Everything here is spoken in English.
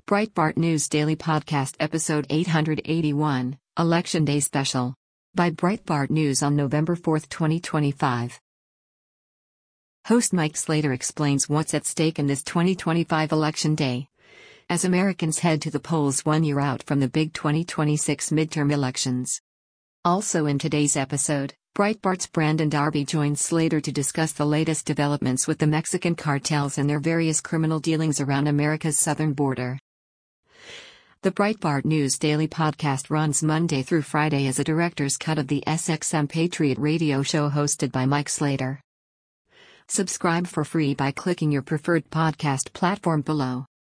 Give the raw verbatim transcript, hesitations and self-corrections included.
Breitbart News Daily Podcast Episode eight eighty-one, Election Day Special. By Breitbart News on November fourth, twenty twenty-five. Host Mike Slater explains what's at stake in this twenty twenty-five election day. As Americans head to the polls one year out from the big twenty twenty-six midterm elections. Also in today's episode, Breitbart's Brandon Darby joins Slater to discuss the latest developments with the Mexican cartels and their various criminal dealings around America's southern border. The Breitbart News Daily Podcast runs Monday through Friday as a director's cut of the S X M Patriot radio show hosted by Mike Slater. Subscribe for free by clicking your preferred podcast platform below.